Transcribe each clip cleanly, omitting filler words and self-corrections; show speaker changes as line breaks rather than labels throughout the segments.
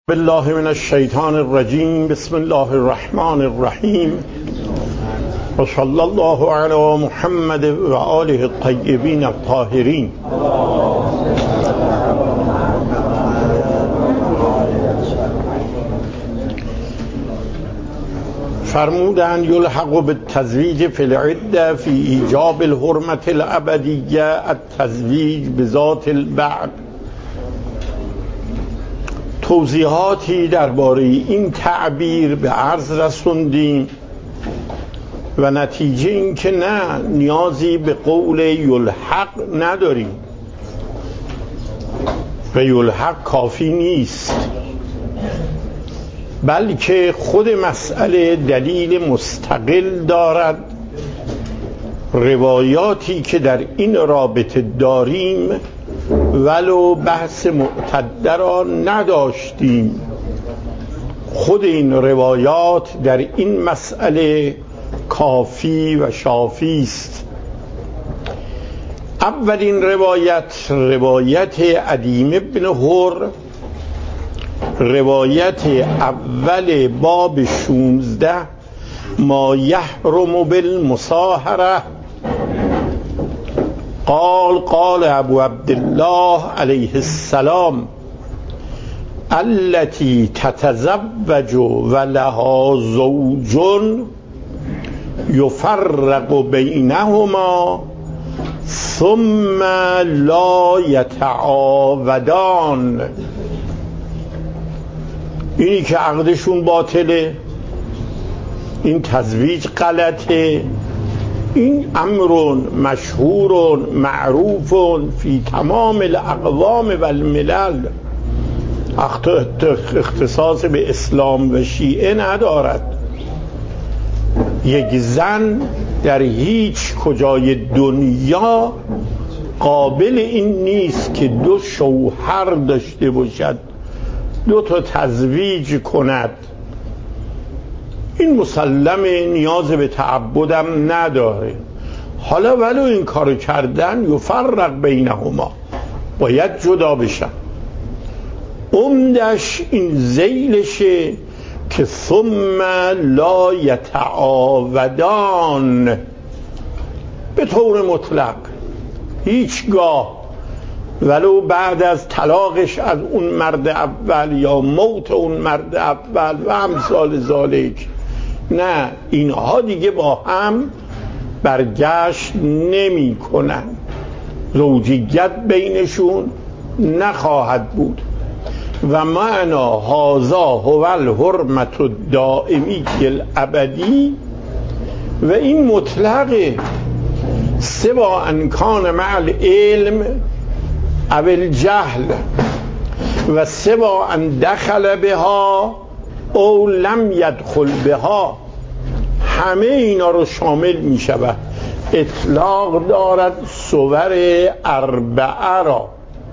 بالله من الشیطان الرجیم. بسم الله الرحمن الرحیم و صلی الله علی محمد و آله الطیبین الطاهرین. فرمودند یلحق بالتزویج فی العده فی ایجاب الحرمة الابدیه التزویج بذات البعد. توضیحاتی درباره این تعبیر به عرض رسوندیم و نتیجه این که نه، نیازی به قول یلحق نداریم و یلحق کافی نیست، بلکه خود مسئله دلیل مستقل دارد. روایاتی که در این رابطه داریم ولو بحث معتد را نداشتیم، خود این روایات در این مسئله کافی و شافی است. اولین روایت عدیم بن حر، روایت اول باب 16 ما یحرم بالمصاهره. قال ابو عبدالله علیه السلام التي تتزوج ولها زوج يفرق بينهما ثم لا يتعاودان. اینی که عقدشون باطله، این تزویج غلطه، این امر مشهور معروف فی تمام الاقوام و الملل، اختصاص به اسلام و شیعه ندارد. یک زن در هیچ کجای دنیا قابل این نیست که دو شوهر داشته باشد، دو تا تزویج کند. این مسلمه، نیاز به تعبدم نداره. حالا ولو این کارو کردن یفرق بینهما، باید جدا بشن. عمدش این ذیلشه که ثم لا یتعاودان، به طور مطلق هیچگاه ولو بعد از طلاقش از اون مرد اول یا موت اون مرد اول و امثال ذالک، نه، اینها دیگه با هم برگشت نمی کنن، زوجیت بینشون نخواهد بود. و معنا هذا هو الحرمة الدائمی الابدی، و این مطلقه سوا ان کان مع العلم او الجهل و سوا ان دخل بها او لم یدخل بها، همه اینا رو شامل می شود. اطلاق دارد صور اربعه را.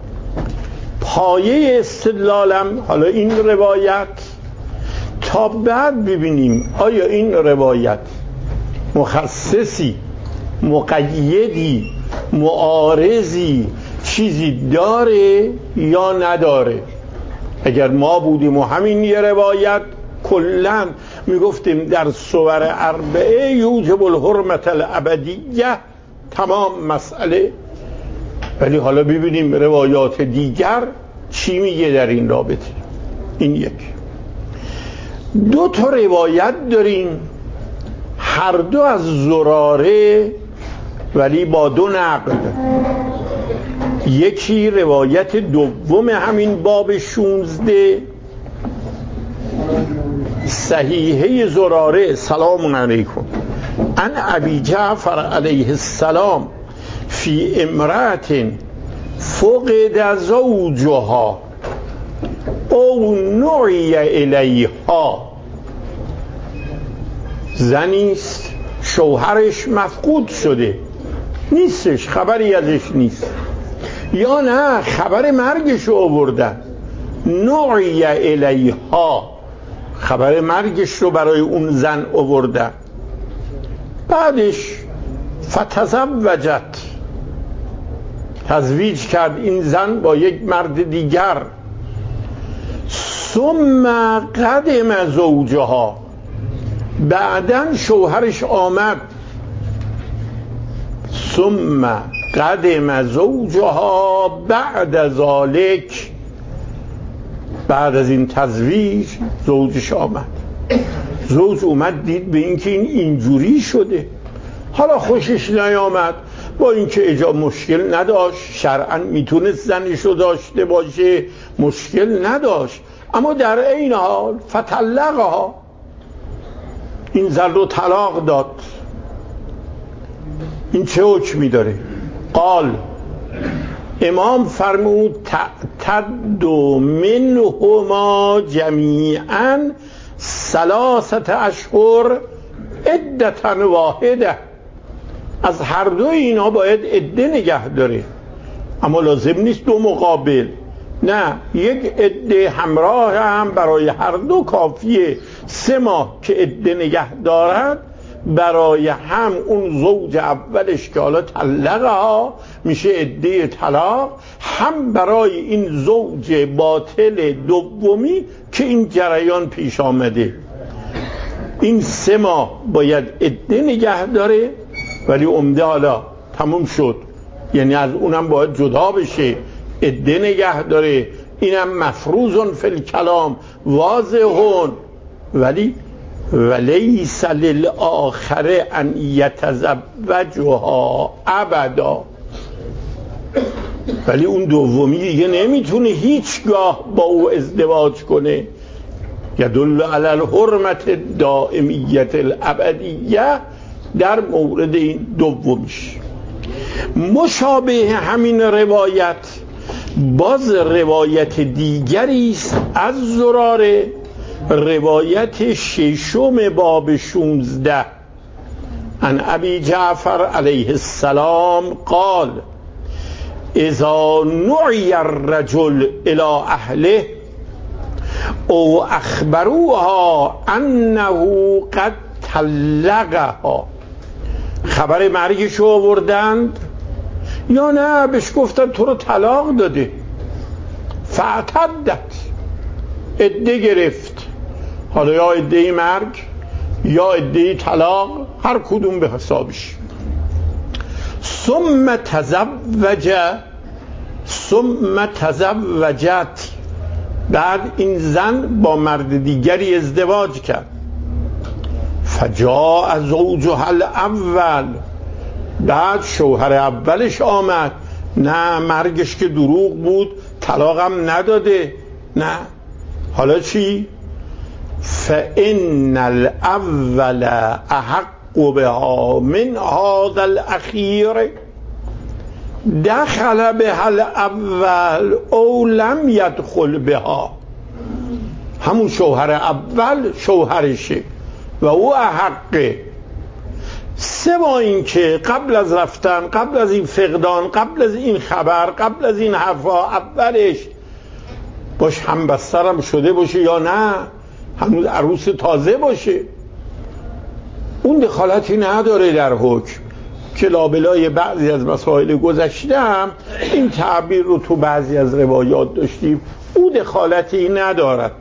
پایه استدلالم حالا این روایت، تا بعد ببینیم آیا این روایت مخصصی، مقیدی، معارضی، چیزی داره یا نداره. اگر ما بودیم و همین یه روایت کلن میگفتیم در صور اربعه یوجب الحرمة الابدیه، تمام مسئله. ولی حالا ببینیم روایات دیگر چی میگه در این رابطه. این یک. دو تا روایت داریم، هر دو از زراره ولی با دو نقل. یکی روایت دوم همین باب 16 صحیحه زراره سلام علیکم ان ابی جعفر علیه السلام فی امرأة فقد زوجها او نعی الیها. زنیست شوهرش مفقود شده، نیستش، خبری ازش نیست، یا نه خبر مرگش رو آوردن، نعی الیها، خبر مرگش رو برای اون زن آوردن. بعدش فتزوجت، تزویج کرد این زن با یک مرد دیگر. ثم قدم زوجها، بعدن شوهرش آمد. ثم قدم زوجها بعد ذالک، بعد از این تزویج زوجش آمد. زوج اومد دید به اینکه این اینجوری شده، حالا خوشش نیامد، با اینکه مشکل نداشت، شرعاً میتونست زنشو داشته باشه، مشکل نداشت، اما در این حال فطلقها، این زن رو طلاق داد. این چه حکمی داره؟ قال، امام فرمود تعتد منهما جمیعا 3 اشهر عدة واحده، از هر دو اینا باید عده نگه داره، اما لازم نیست دو مقابل، نه، یک عده همراه هم برای هر دو کافیه. 3 ماه که عده نگه دارد برای هم اون زوج اولش که حالا طلقها میشه عده طلاق، هم برای این زوج باطل دومی که این جریان پیش آمده. این 3 ماه باید عده نگه داره، ولی عمده حالا تموم شد، یعنی از اونم باید جدا بشه، عده نگه داره، اینم مفروض فی الکلام واضحون. ولی ولیس للآخر ان یتزوجها ابدا، ولی اون دومی دیگه نمیتونه هیچگاه با او ازدواج کنه. یدل علی الحرمت الدائمیت الابدیه در مورد این دومیش. مشابه همین روایت باز روایت دیگری است از زراره، روایت 6 باب 16 عن ابی جعفر علیه السلام قال اذا نعی الرجل الى اهله او اخبروها انه قد طلقها، خبر مرگشو آوردند یا نه بهش گفتن تو رو طلاق داده، فاعتدت، عده گرفت، حالا یا عده مرگ یا عده طلاق، هر کدوم به حسابش. ثم تزوجت، بعد این زن با مرد دیگری ازدواج کرد. فجاء زوجها الاول، بعد شوهر اولش آمد، نه مرگش که دروغ بود، طلاقم نداده، نه، حالا چی؟ فإن الأول أحق بها من هذا الأخير دخل بها الأول او لم يدخل بها، همون شوهر اول شوهرشه و او احقه. 3 با این که قبل از رفتن، قبل از این فقدان، قبل از این خبر، قبل از این حرفا، اولش باش هم بسترم شده باشه یا نه، هنوز عروس تازه باشه، اون دخالتی نداره در حکم. که لابلای بعضی از مسائل گذشته هم این تعبیر رو تو بعضی از روایات داشتیم، او دخالتی ندارد.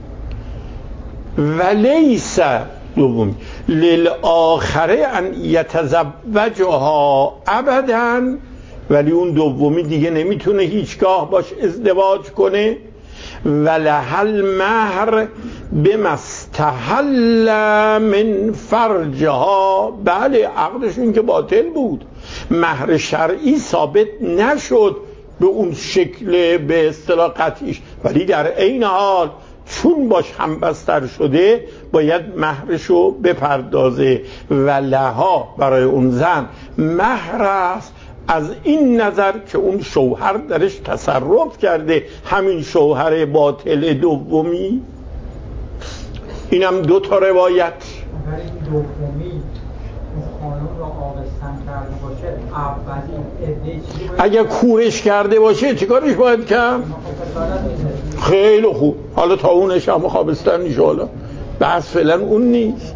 ولیس دوم للآخره ان یتزوجها ابدا، ولی اون دومی دیگه نمیتونه هیچگاه باش ازدواج کنه. ولهل مهر بما استحل من فرجها، بله عقدشون که باطل بود، مهر شرعی ثابت نشد به اون شکل به اصطلاح قطعیش، ولی در عین حال چون باش همبستر شده باید مهرشو بپردازه. ولها برای اون زن مهر است، از این نظر که اون شوهر درش تصرف کرده، همین شوهر باطل دومی. اینم 2 تا روایت.
اگر این دومی اون خانم را آبستن کرده باشه، اولی
اگر کورش کرده باشه چیکارش باید کرد؟ خیلی خوب، حالا تا اونش هم خوابستن نیشه، حالا بحث فعلا اون نیست،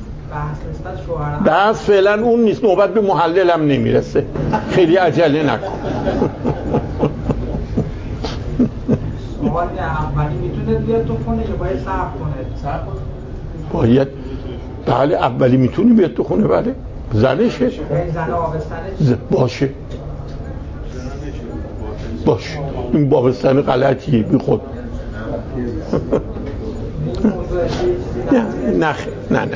بحث فعلا اون نیست، نوبت به محلل هم نمیرسه، خیلی عجله نکن.
سوال روایت اولی میتونه بیاد تو خونه یا باید صبر کنه؟
باید. بله اولی میتونه بیاد تو خونه. بله زنشه.
زن آبستنه
باشه باشه. این آبستن غلطیه بی خود. نه.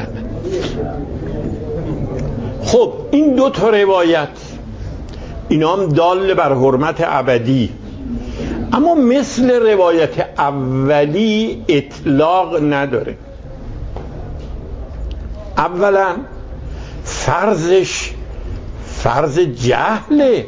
خب این دو تا روایت اینا هم دال بر حرمت ابدی، اما مثل روایت اولی اطلاق نداره. اولا فرضش فرض جهله.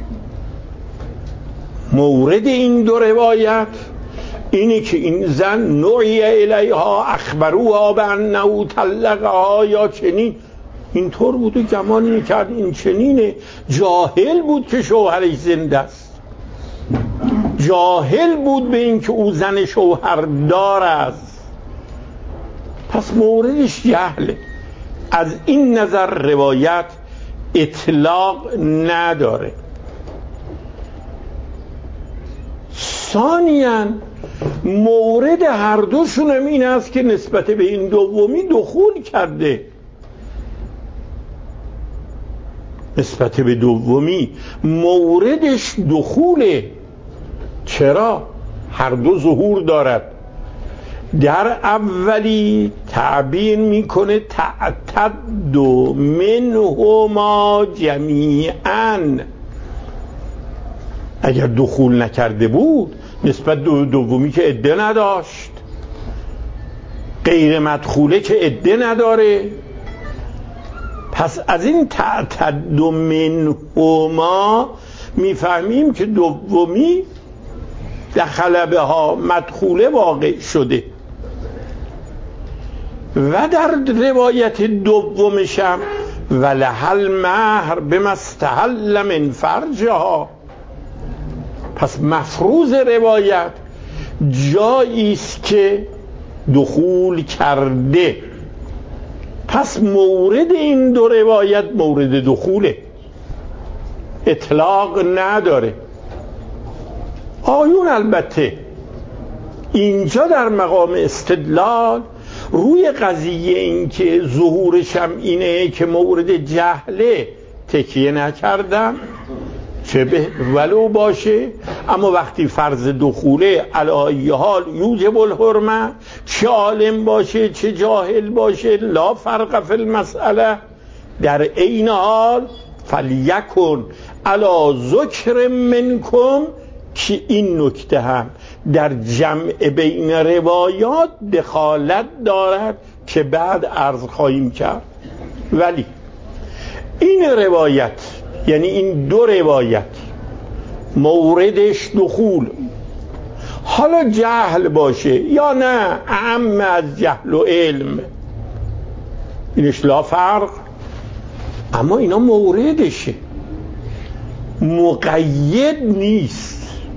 مورد این دو روایت اینه که این زن نوعی الیها اخبروها بانه طلقها یا چنین، اینطور بود و گمان میکرد این چنینه. جاهل بود که شوهرش زنده است، جاهل بود به این که او زن شوهردار است، پس موردش جهله. از این نظر روایت اطلاق نداره. ثانیاً مورد هر دوشون هم این است که نسبت به این دومی دخول کرده. نسبت به دومی موردش دخوله. چرا؟ هر دو ظهور دارد. در اولی تعبیر میکنه تعتد منهما جمیعا. اگر دخول نکرده بود نسبت دومی که عده نداشت، غیر مدخوله که عده نداره، پس از این تعتد منهما میفهمیم که دومی دخل بها مدخوله واقع شده. و در روایت دومشم ولهل مهر بما استحل من فرجها. پس مفروض روایت جایی است که دخول کرده، پس مورد این دو روایت مورد دخوله، اطلاق نداره. آیون البته اینجا در مقام استدلال روی قضیه این که ظهورش هم اینه که مورد جهله تکیه نکردم، چه به ولو باشه، اما وقتی فرض دخوله علی حال یوجب الحرمه، چه عالم باشه چه جاهل باشه لا فرق فی المسئله، در عین حال فلیکن علی ذکر منکم، که این نکته هم در جمع بین روایات دخالت دارد که بعد عرض خواهیم کرد. ولی این روایت، یعنی این دو روایت موردش دخول، حالا جهل باشه یا نه اعم از جهل و علم، اینش لا فرق، اما اینا موردشه، مقید نیست.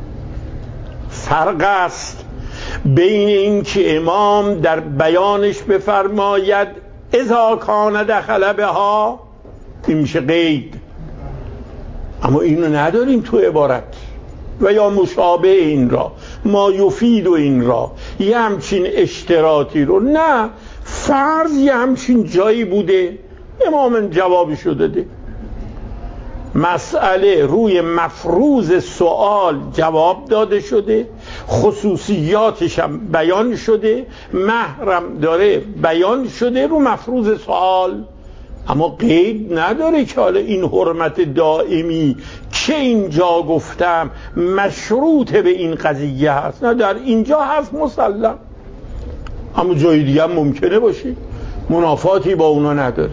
فرق است بین این که امام در بیانش بفرماید اذا کان دخل بها، این میشه قید، اما اینو نداریم تو عبارت، و یا مشابه این را، ما یفید و این را، یه همچین اشتراطی رو نه، فرض یه همچین جایی بوده امام جوابشو داده، مسئله روی مفروض سوال جواب داده شده، خصوصیاتش هم بیان شده، محرم داره بیان شده رو مفروض سوال، اما قید نداره که حالا این حرمت دائمی که اینجا گفتم مشروط به این قضیه هست، نه در اینجا هست مسلم، اما جای دیگه هم ممکنه باشه، منافاتی با اونا نداره.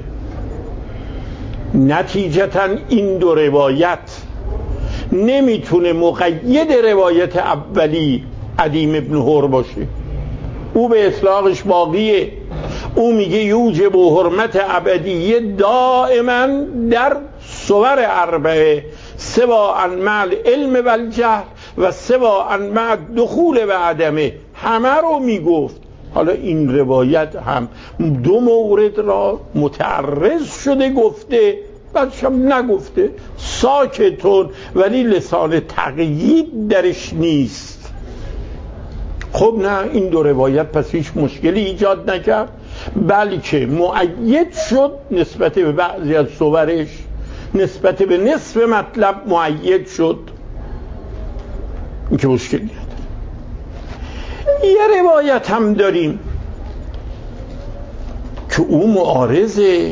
نتیجتا این دو روایت نمیتونه مقید روایت اولی عدیم ابن حر باشه، او به اطلاقش باقیه، او میگه یوجب حرمت ابدیه دائما در صور اربعه، سواء مع العلم و الجهل و سواء مع دخول و عدمه، همه رو میگفت. حالا این روایت هم دو مورد را متعرض شده گفته، بعدش هم نگفته، ساکتون، ولی لسان تقیید درش نیست. خب نه، این دو روایت پس هیچ مشکلی ایجاد نکرد، بلکه مؤید شد نسبت به بعضی از صورش، نسبت به نصف مطلب مؤید شد، این که مشکلی نداره. یه روایت هم داریم که او معارض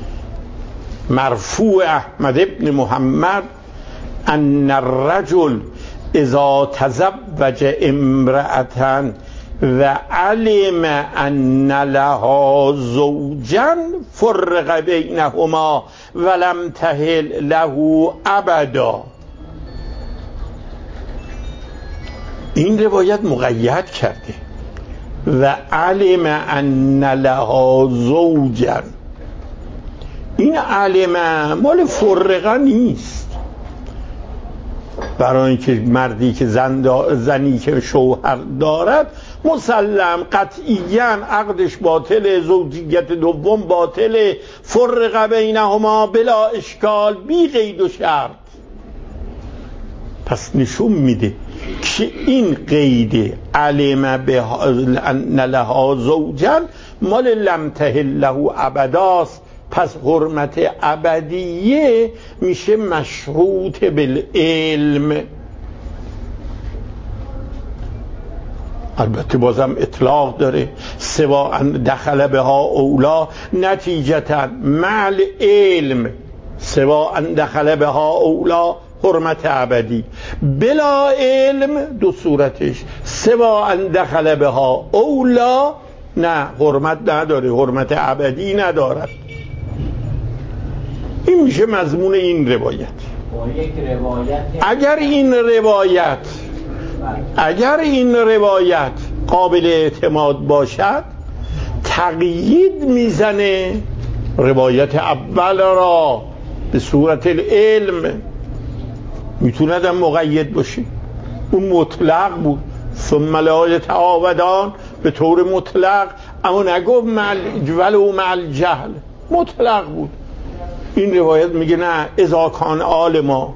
مرفوع احمد ابن محمد ان الرجل اذا تزوج امرأة و علم ان لها زوجا فرق بینهما ولم تحل له ابدا. این روایت مقید کرده و علم ان لها زوجا، این علم مال فرقه نیست، برای اینکه مردی که زنی که شوهر دارد مسلم قطعیاً عقدش باطله، زوجیت دوم باطله، فرق بینهما بلا اشکال بی قید و شرط. پس نشون میده که این قید علم به ان لها زوجا مال لم تحل له ابداست، پس حرمت ابدیه میشه مشروط بالعلم. البته بازم اطلاق داره، سوا ان دخل بها اولا نتیجتا مع علم، سوا ان دخل بها اولا حرمت ابدی، بلا علم دو صورتش، سوا ان دخل بها اولا نه حرمت نداره، حرمت ابدی ندارد. این میشه مضمون این روایت. اگر این روایت قابل اعتماد باشد تقیید میزنه روایت اول را به صورت العلم، میتوند هم مقید باشه. اون مطلق بود، ثم لا یتعاودان به طور مطلق، اما نگفت ولو مع الجهل، مطلق بود. این روایت میگه نه اذا کان عالما.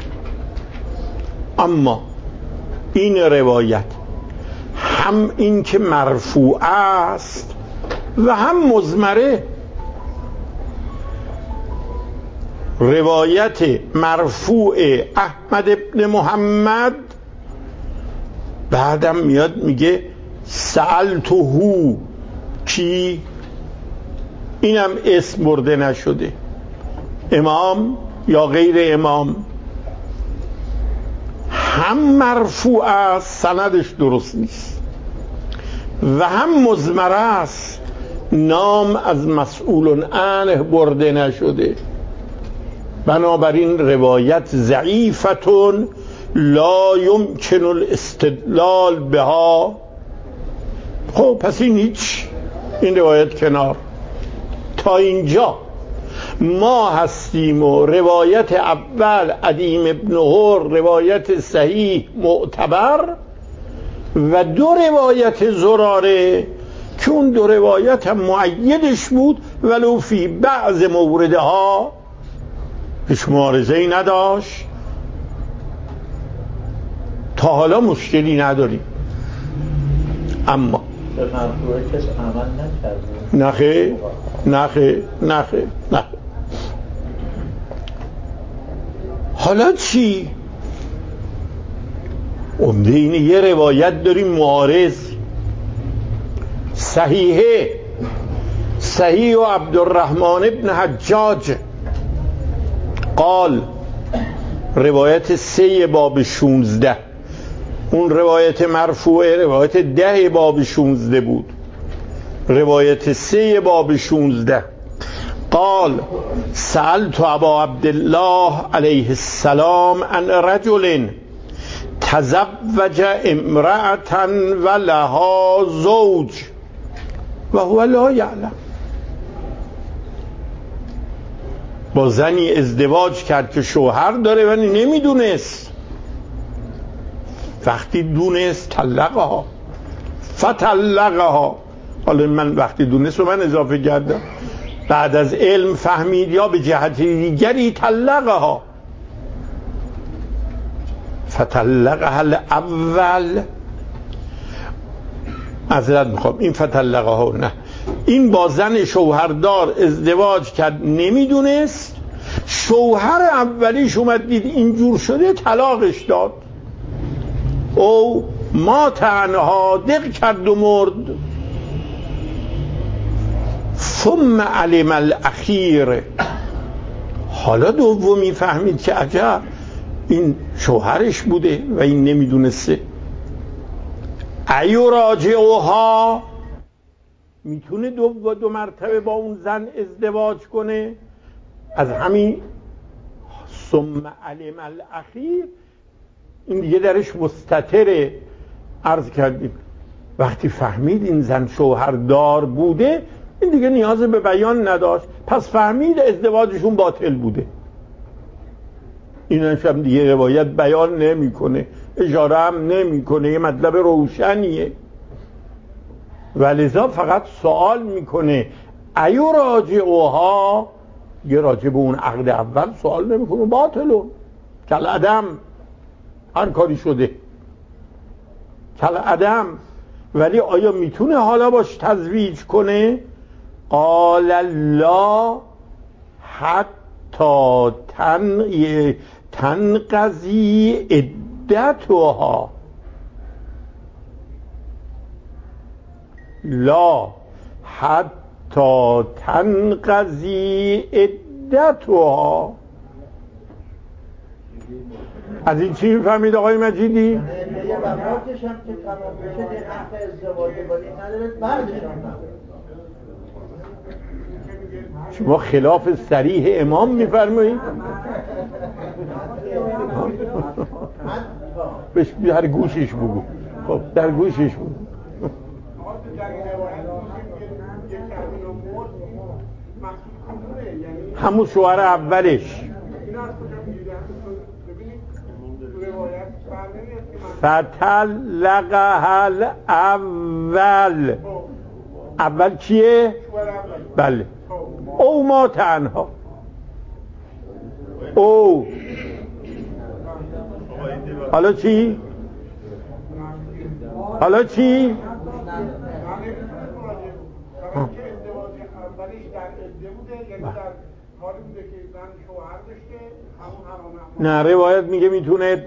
اما این روایت هم این که مرفوع است و هم مضمره. روایت مرفوع احمد ابن محمد بعدم میاد میگه سألته، کی؟ اینم اسم برده نشده، امام یا غیر امام. هم مرفوع است سندش درست نیست و هم مضمر است، نام از مسئول عنه برده نشده، بنابراین روایت ضعیفتون لا یمکن الاستدلال بها. خب پس این روایت کنار. تا اینجا ما هستیم و روایت اول عدیم ابن هر روایت صحیح معتبر و دو روایت زراره که اون دو روایت هم مؤیدش بود ولو فی بعض موردها هیچ معارضه‌ای نداشت. تا حالا مشکلی نداریم. اما
به مرفوعه کس عمل نکرده.
نخه. حالا چی؟ عمده اینه یه روایت داریم معارض صحیح و عبدالرحمن ابن حجاج قال، روایت 3 باب 16. اون روایت مرفوعه روایت 10 باب 16 بود، روایت 3 باب 16. قال سألت ابا عبدالله علیه السلام عن رجل تزوج امرأة و لها زوج و هو لا یعلم. با زنی ازدواج کرد که شوهر داره ولی نمیدونست، وقتی دونست فطلقها. حالا من وقتی دونست رو من اضافه کردم، بعد از علم فهمید یا به جهت دیگری طلقها. فطلقها الاول، معذرت میخوام، این فطلقها نه، این با زن شوهردار ازدواج کرد، نمیدونست، شوهر اولیش اومد دید اینجور شده، طلاقش داد، او ما تنها دق کرد و مرد. ثم علم الاخیر، حالا دومی فهمید که عجب این شوهرش بوده و این نمیدونسته. ایو راجعوها، میتونه دو مرتبه با اون زن ازدواج کنه، از همین ثم علم الاخیر این دیگه درش مستتره. عرض کردیم وقتی فهمید این زن شوهردار بوده، این دیگه نیاز به بیان نداشت، پس فهمید ازدواجشون باطل بوده. اینش هم دیگه روایت بیان نمیکنه، اشاره هم نمیکنه، یه مطلب روشنیه، ولذا فقط سوال میکنه ایو راجعوها، یه راجع به اون عقد اول سوال نمیکنه، باطلون کل عدم، هر کاری شده کل عدم. ولی آیا میتونه حالا باش تزویج کنه؟ قال لا حتی تنقضی عدتها، لا حتی تنقضی عدتها. از این چی فهمید آقای مجیدی؟
یه وقتش هم که تمام بشه در حق ازدواج ولی نداره بعدش هم
شما خلاف صریح امام میفرمایید؟ بهش در گوشش بگو. خب در گوشش بگو. همون شوهر اولش فطلقها الاول، اول کیه؟ بله، او ما تنها، او حالا چی؟ حالا چی؟ نه روایت میگه میتونه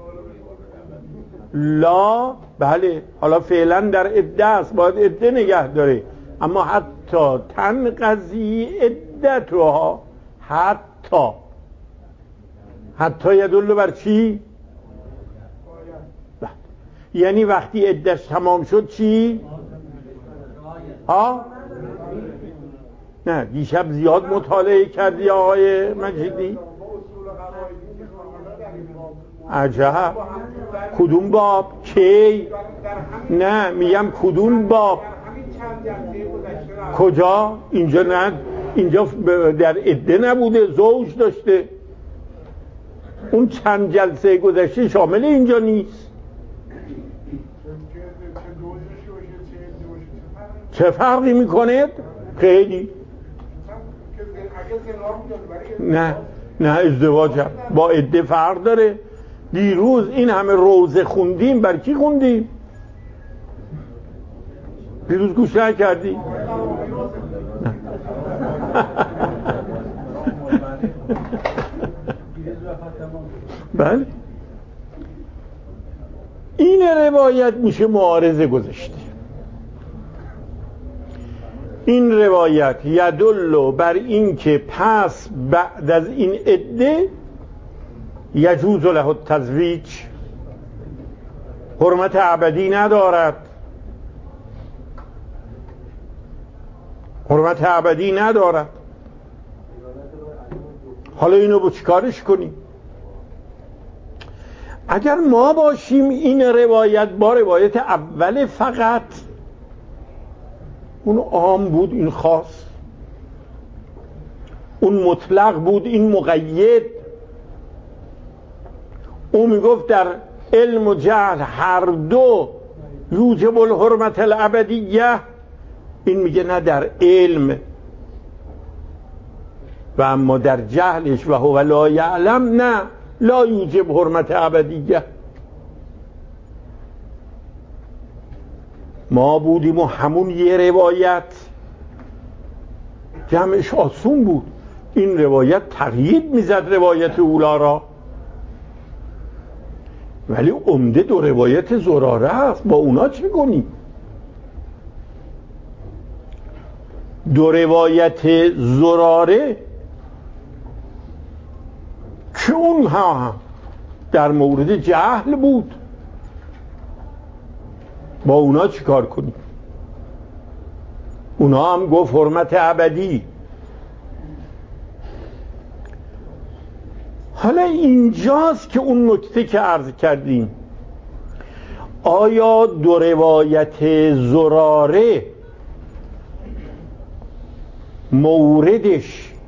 لا، بله حالا فعلا در عده است، باید عده نگه داره، اما حتی تنقضی عدتها، حتی یدل بر چی؟ یعنی وقتی عدش تمام شد چی؟ ها؟ نه دیشب زیاد مطالعه کردی آقای مجیدی؟ عجب، کدوم باب؟ کی؟ نه میگم کدوم باب؟ کجا؟ اینجا نه، اینجا در عده نبوده، زوج داشته، اون چند جلسه گذشته شامل اینجا نیست. چه فرقی میکنه؟ خیلی. نه ازدواج با عده فرق داره. دیروز این همه روزه خوندیم، بر کی خوندیم؟ دیروز گوش نکردی؟ بله این روایت میشه معارضه گذاشته. این روایت یدل بر این که پس بعد از این عده یجوز له التزویج، حرمت ابدی ندارد، حرمت ابدی ندارد. حالا اینو با چیکارش کنیم؟ اگر ما باشیم این روایت با روایت اول فقط، اون عام بود این خاص، اون مطلق بود این مقید، اون میگفت در علم و جهل هر دو یوجب الحرمت الابدیه، این میگه نه در علم و اما در جهلش و هو لا یعلم نه لا یوجب حرمت ابدیه. ما بودیم و همون یه روایت جمعش آسون بود. این روایت تقیید میزد روایت اولا را، ولی عمده دو روایت زراره است. با اونا چه کنیم؟ دو روایت زراره که اونها در مورد جهل بود، با اونا چی کار کنیم؟ اونا هم گفت حرمت ابدی. حالا اینجاست که اون نکته که عرض کردیم، آیا دو روایت زراره موردش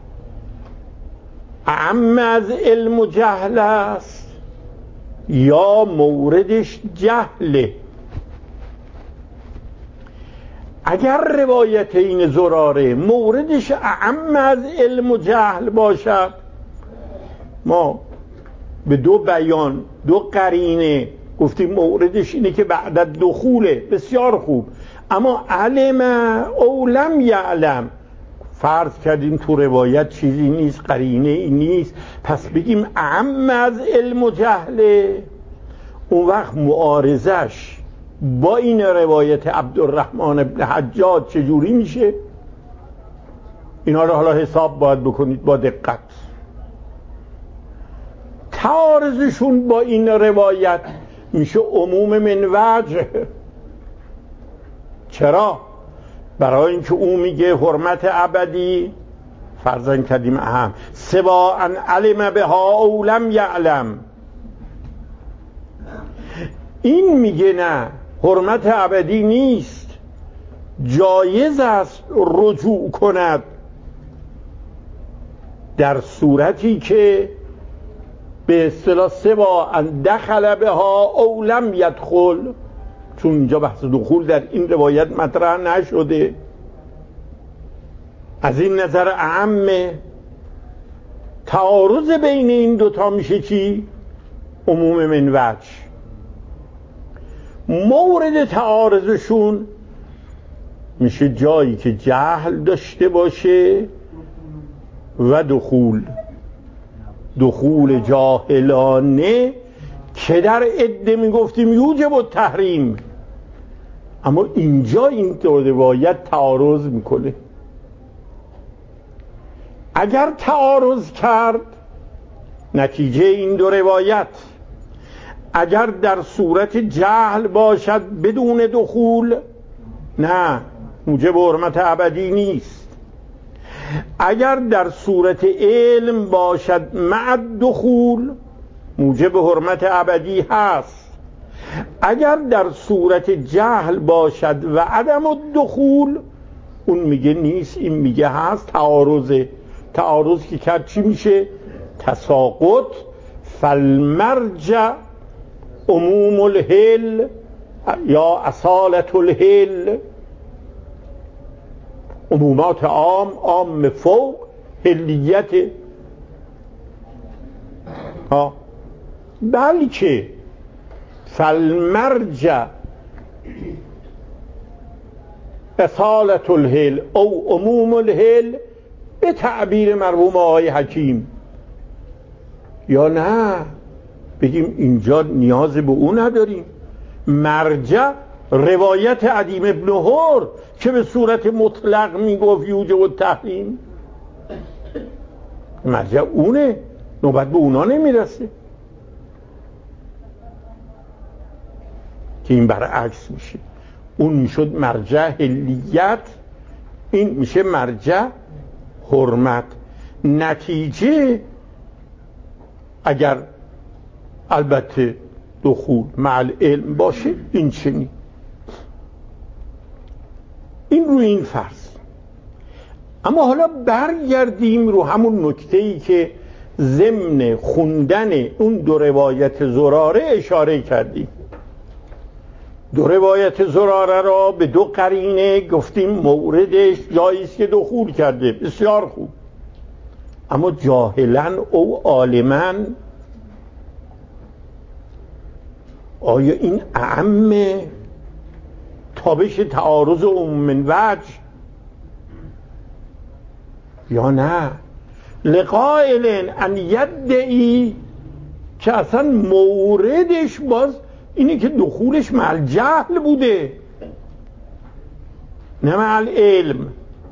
اعم از علم و جهل است یا موردش جهله؟ اگر روایت این زراره موردش اعم از علم و جهل باشد، ما به دو بیان، دو قرینه گفتیم موردش اینه که بعد دخوله، بسیار خوب، اما علم او لم یعلم، فرض کردیم تو روایت چیزی نیست، قرینه ای نیست، پس بگیم اعم از علم و جهله. اون وقت معارضش با این روایت عبدالرحمن ابن حجاج چجوری میشه؟ اینا رو حالا حساب باید بکنید با دقت. تعارضشون با این روایت میشه عموم من وجه. چرا؟ برای اینکه او میگه حرمت ابدی فرضاً کردیم اهم سوا ان علم بها او لم یعلم. این میگه نه، حرمت ابدی نیست، جایز است رجوع کند در صورتی که به اصطلاح سوا ان دخل بها او لم یدخل، چون اینجا بحث دخول در این روایت مطرح نشده. از این نظر اعمه. تعارض بین این دوتا میشه چی؟ عموم من وجه. مورد تعارضشون میشه جایی که جهل داشته باشه و دخول جاهلانه که در عده میگفتیم یوجب التحریم، اما اینجا این دو روایت تعارض میکنه. اگر تعارض کرد، نتیجه این دو روایت اگر در صورت جهل باشد بدون دخول، نه، موجب حرمت ابدی نیست. اگر در صورت علم باشد مع دخول، موجب حرمت ابدی هست. اگر در صورت جهل باشد و عدم الدخول، اون میگه نیست، این میگه هست. تعارض که کرد چی میشه؟ تساقط. فالمرجع عموم الحل یا اصالت الحل، عمومات عام فوق حلیت. بلکه فالمرجع اصالت الحل او عموم الحل به تعبیر مرحوم آقای حکیم. یا نه بگیم اینجا نیاز به اون نداریم، مرجع روایت عدیم ابن حر که به صورت مطلق میگفت یوجب التحریم، مرجع اونه، نوبت به اونا نمیرسه که این برعکس میشه. اون میشد مرجع حلیت، این میشه مرجع حرمت. نتیجه اگر البته دخول مع العلم باشه این چنین. این روی این فرض. اما حالا برگردیم رو همون نکته‌ای که ضمن خوندن اون دو روایت زراره اشاره کردیم. دو روایت زراره را به دو قرینه گفتیم موردش جایی است که دخول کرده، بسیار خوب، اما جاهلا او عالما آیا این اعمه؟ تابش تعارض من وجه، یا نه لقائل ان یدعی که اصلا موردش باز اینه که دخولش مع الجهل بوده نه مع العلم.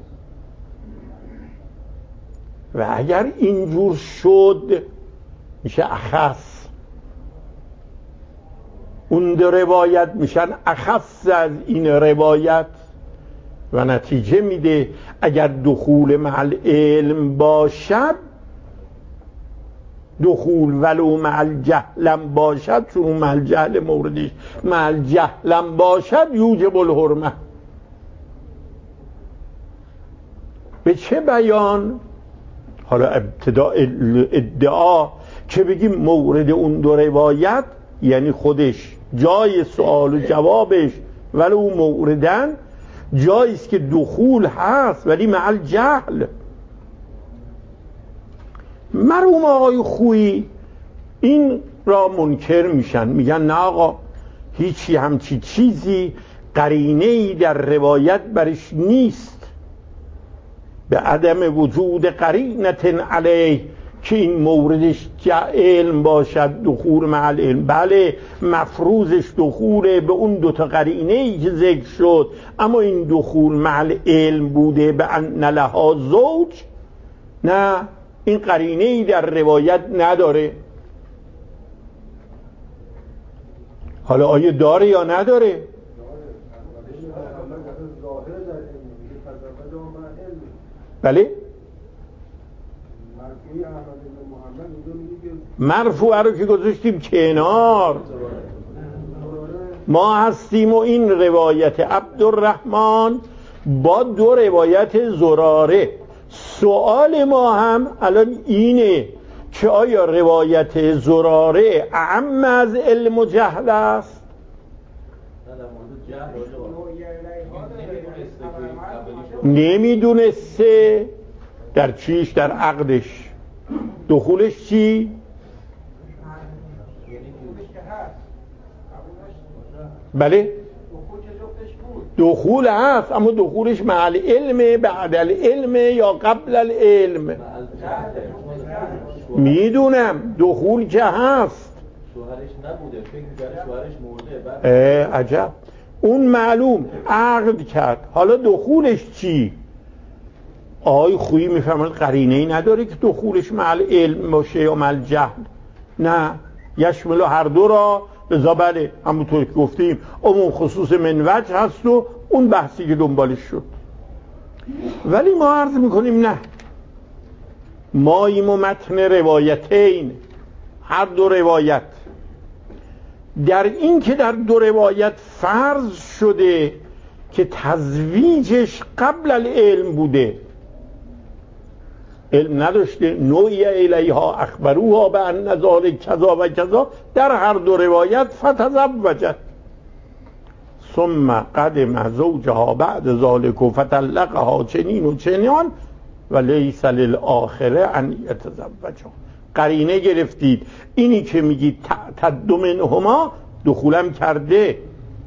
و اگر اینجور شد میشه اخص، اون دو روایت میشن اخص از این روایت و نتیجه میده اگر دخول مع العلم باشد، دخول ولو مع الجهلم باشد، چون مع الجهل موردش مع الجهلم باشد یوجب الحرمه. به چه بیان؟ حالا ابتدا ادعا که بگیم مورد اون دو روایت یعنی خودش جای سوال و جوابش ولو موردن جایی است که دخول هست ولی مع الجهل. مرحوم آقای خویی این را منکر میشن، میگن نه آقا هیچی همچی چیزی قرینه‌ای در روایت برش نیست، به عدم وجود قرینت علیه که این موردش علم باشد دخول مع العلم. بله مفروضش دخوله به اون دوتا قرینه‌ای که ذکر شد، اما این دخول مع العلم بوده به ان لها زوج، نه این قرینه‌ای در روایت نداره. حالا آیا داره یا نداره؟ بله مرفوع رو که گذاشتیم کنار، ما هستیم و این روایت عبدالرحمن با دو روایت زراره. سوال ما هم الان اینه که آیا روایت زراره اعم از علم و جهل است؟ نمیدونسته در چیش؟ در عقدش. دخولش چی؟ بله دخول هست، اما دخولش مع العلم بعد العلم یا قبل العلم؟ میدونم دخول که هست،
شوهرش نبوده، فکر می‌کنه شوهرش مرده.
عجب، اون معلوم عقد کرد، حالا دخولش چی؟ آقای خویی میفهمد قرینه‌ای نداره که دخولش مع العلم باشه یا مع الجهل. نه، یشمل هر دو را. لذا بله همونطور که گفتیم عموم خصوص من وجه هست و اون بحثی که دنبالش شد. ولی ما عرض میکنیم نه، ماییم و متن روایتین، هر دو روایت، در این که در دو روایت فرض شده که تزویجش قبل العلم بوده، علم نداشته، نوعی الیها اخبروها به ان ذالک کذا و کذا، در هر دو روایت فتزوجت ثم قدم زوجها بعد ذالک و فطلقها چنین و چنان و لیس للآخره ان یتزوجها. قرینه گرفتید، اینی که میگید تعتد منهما دخولم کرده،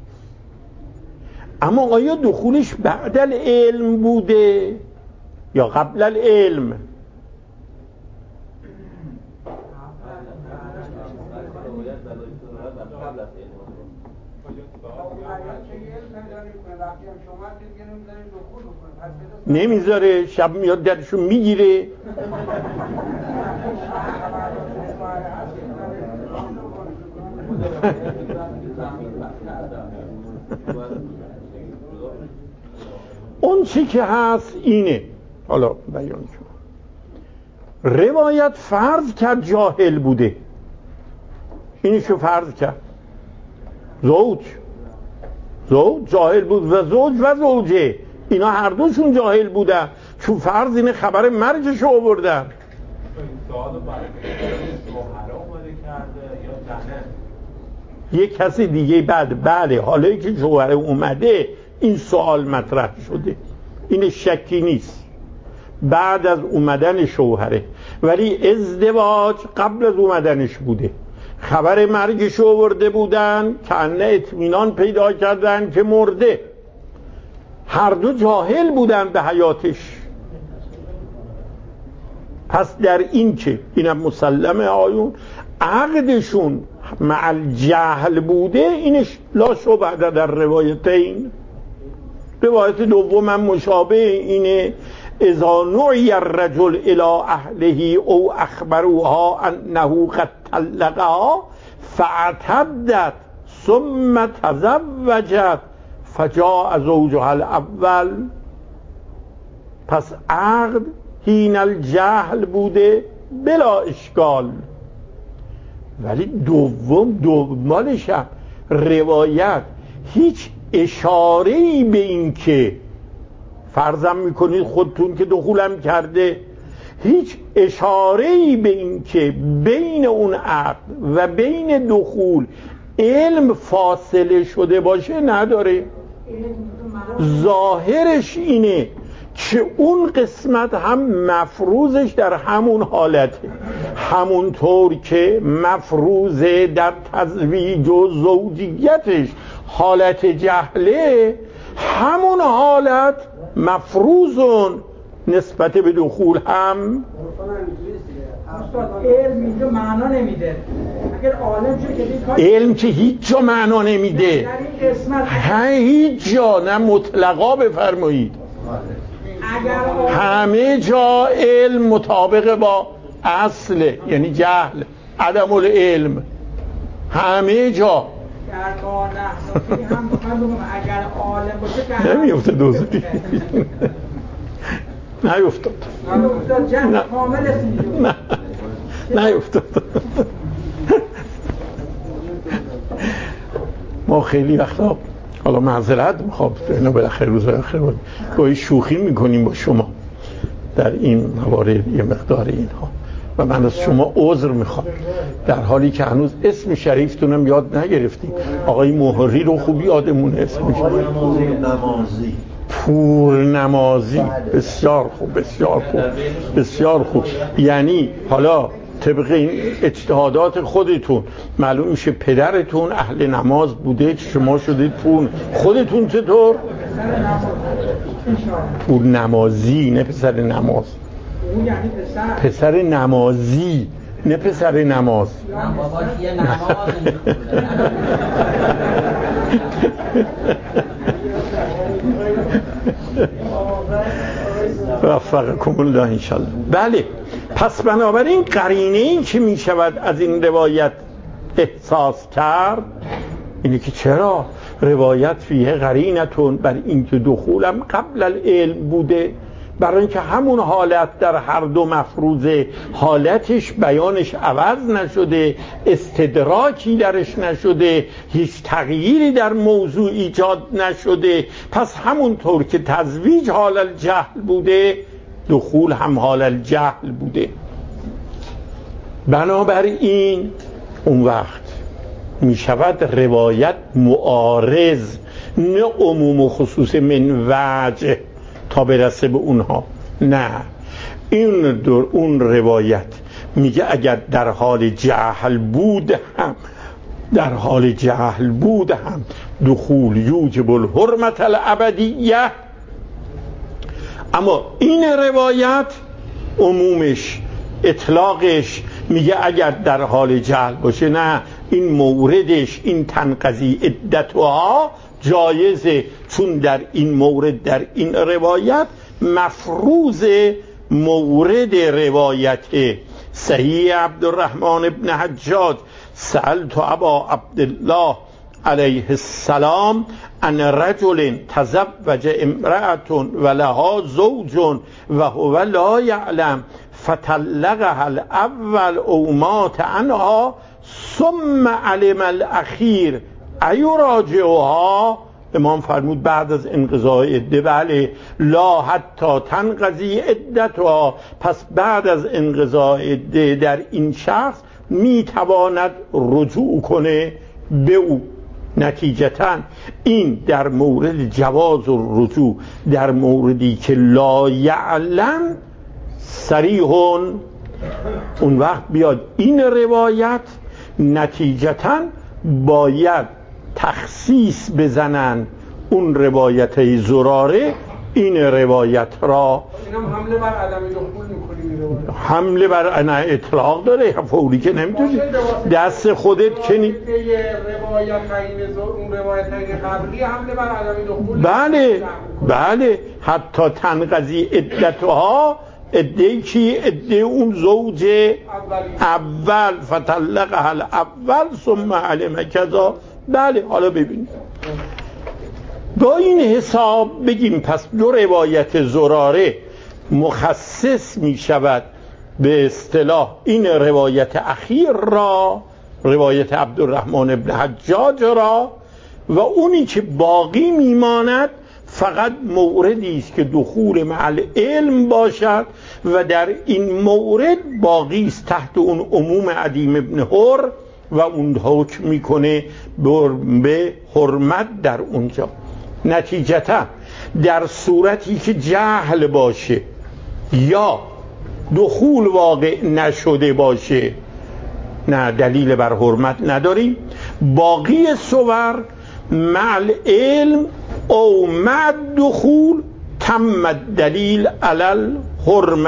اما آیا دخولش بعد العلم بوده یا قبل العلم؟ نمیذاره، شب میاد درشو میگیره. اون چی که هست اینه، حالا بیان شد روایت فرض کرد جاهل بوده، اینشو فرض کرد، زوج جاهل بود و زوج و زوجه اینا هر دوشون جاهل بودن، چون فرض اینه خبر مرگشو آوردن. یه کسی دیگه بعد، بله حالا که شوهر اومده این سوال مطرح شده، این شکی نیست، بعد از اومدن شوهره، ولی ازدواج قبل از اومدنش بوده، خبر مرگش آورده بودن که انه اطمینان پیدا کردن که مرده، هر دو جاهل بودن به حیاتش. پس در این که اینم مسلمه آیون عقدشون مع الجهل بوده، اینش لا شبهه در روایتین. روایت دوم مشابه اینه، اذا نعی الرجل الى اهله او اخبروها انه قد طلقها فاعتدت ثم تزوجت فجاء زوجها الاول. پس عقد حین الجهل بوده بلا اشکال، ولی دومالش هم روایت هیچ اشاره‌ای به این که فرضم میکنید خودتون که دخولم کرده، هیچ اشاره‌ای به این که بین اون عقد و بین دخول علم فاصله شده باشه نداره. ظاهرش اینه که اون قسمت هم مفروضش در همون حالته، همونطور که مفروض در تزویج و زوجیتش حالت جهله، همون حالت مفروضون نسبت به دخول هم.
علم اینجا معنا نمیده. اگر عالم شد که
علم که هیچ جا معنا نمیده، هیچ جا، نه مطلقا بفرمایید، همه جا علم مطابق با اصل، یعنی جهل، عدم العلم، همه جا.
در ما نحنفی هم بخواهیم اگر عالم باشه که
نمیفته دوزدی نیفتاد،
جهل کامل است.
نیفتاد. ما خیلی وقتا، حالا معذرت میخوام، اینو بالاخره روزهای آخر بود گاهی شوخی میکنیم با شما در این موارد، یه مقدار اینها، و من از شما عذر میخوام، در حالی که هنوز اسم شریفتونم یاد نگرفتیم. آقای مهری رو خوب یادمون اسمش،
نمازی،
پور نمازی. بسیار خوب، بسیار خوب، بسیار خوب. یعنی حالا طبق این اجتهادات خودتون معلوم میشه پدرتون اهل نماز بوده، شما شدید پور. خودتون چطور؟ پور نمازی، نه پسر نماز. پسر نمازی، نه پسر نماز. وفقکم الله انشالله. بله، پس بنابراین قرینه این که می شود از این روایت احساس کرد اینه که چرا روایت فیه قرینتون بر این که دخولم قبل العلم بوده، برای اینکه همون حالت در هر دو مفروضه حالتش بیانش عوض نشده، استدراکی درش نشده، هیچ تغییری در موضوع ایجاد نشده. پس همونطور که تزویج حال الجهل بوده، دخول هم حال الجهل بوده. بنابراین اون وقت می شود روایت معارض، نه عموم و خصوص من وجه تا برسه به اونها. نه، اون روایت میگه اگر در حال جهل بود هم، در حال جهل بود هم دخول یوجب الحرمت الابدیه. اما این روایت عمومش، اطلاقش میگه اگر در حال جهل باشه نه، این موردش، این تنقضی عدتها جایزه، چون در این مورد، در این روایت مفروض مورد روایت صحیح عبدالرحمن ابن حجاج سألت ابا عبدالله علیه السلام ان رجل تزوج امرأة ولها زوج و هو لا یعلم فطلقها الاول او مات عنها ثم علم الاخیر ایراجعها. امام فرمود بعد از انقضای عده، بله، لا حتی تنقضی عدتها، پس بعد از انقضای عده در این شخص میتواند رجوع کنه به او. نتیجتاً این در مورد جواز و رجوع در موردی که لا یعلم صریحون. اون وقت بیاد این روایت نتیجتاً باید تخصیص بزنن اون روایت زراره این روایت را
اینم حمله بر عدم دخول میکنیم.
حمله بر اطلاق داره، فوری که نمیتونی دست خودت کنی.
اون روایتین قبلی حمله بر عدم دخول.
بله حتی تنقضی عدتها، عده کی؟ عده اون زوج اول، فطلقها الاول ثم علم کذا. بله حالا ببینید با این حساب بگیم پس دو روایت زراره مخصص می شود به اصطلاح این روایت اخیر را، روایت عبدالرحمن ابن حجاج را، و اونی که باقی میماند فقط موردی است که دخول مع العلم باشد و در این مورد باقی است تحت اون عموم عدیم ابن حر و اون حکم میکنه به حرمت در اونجا. نتیجتا در صورتی که جهل باشه یا دخول واقع نشده باشه نه دلیل بر حرمت نداریم. باقی صور مع العلم او مع دخول تم الدلیل علی الحرمه.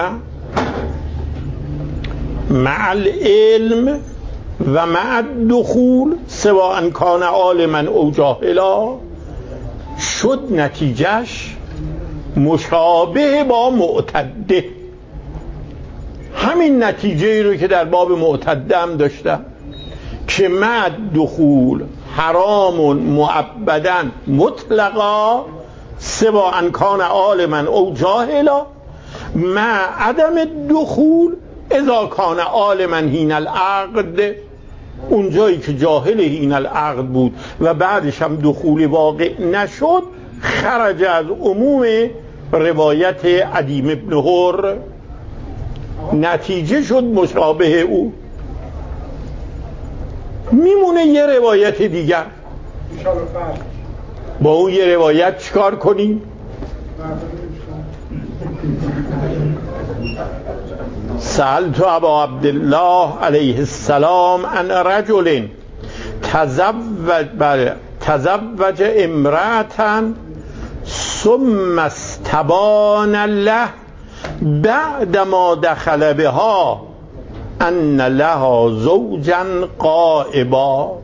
مع العلم و مع الدخول سواء کان عالما او جاهلا شد نتیجهش مشابه با معتده. همین نتیجه رو که در باب معتده هم داشتم که مع دخول حرام مؤبدا مطلقا سواء کان عالما او جاهلا، مع عدم دخول اذا کان عالما حین العقد، اونجایی که جاهل حین العقد بود و بعدش هم دخول واقع نشد خرج از عموم روایت عدیم ابن حر، نتیجه شد مشابه او. میمونه یه روایت دیگر، با اون یه روایت چیکار کنیم؟ سألت ابا عبدالله علیه السلام عن رجل تزوج امرأة ثم استبان له بعدما دخل بها ان لها زوجا غائبا.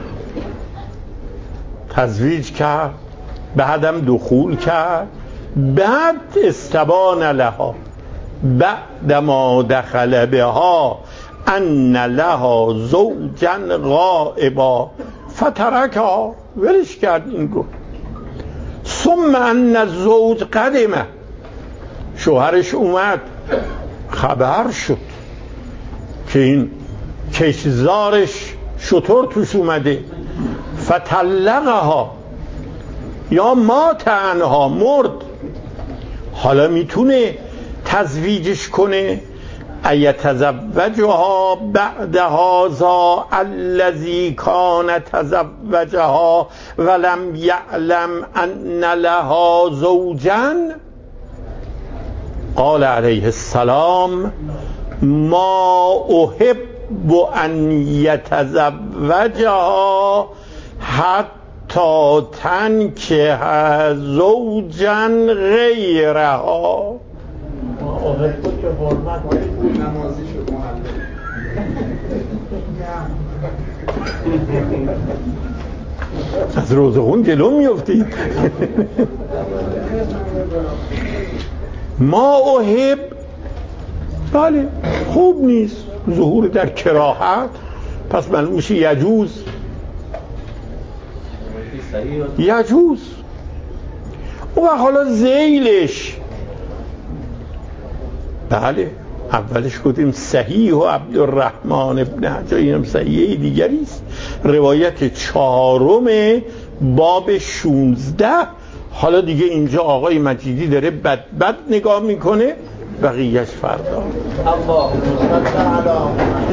تزویج کرد، بعدم دخول کرد، بعد استبان لها بعدما دخل بها ان لها زوجا غائبا فترکها، ولش کرد. این گفت ثم ان الزوج قدمه، شوهرش اومد، خبر شد که این کشزارش شطور توش اومده، فطلقها یا مات عنها، مرد. حالا میتونه تزویجش کنه، ایتزوجها بعد هذا الذی کان تزوجها ولم یعلم ان لها زوجا. قال علیه السلام ما احب ان یتزوجها حتی تنکح زوجا غیرها. از روزخون جلو میفتید. ما احب، بله خوب نیست، ظهور در کراهت، پس معلوم میشه یجوز. و حالا ذیلش، بله اولش گفتیم صحیح و عبدالرحمن ابن حجاج، اینم صحیح دیگری است، روایت 4 باب 16. حالا دیگه اینجا آقای مجیدی داره بد نگاه میکنه، بقیهش فردا.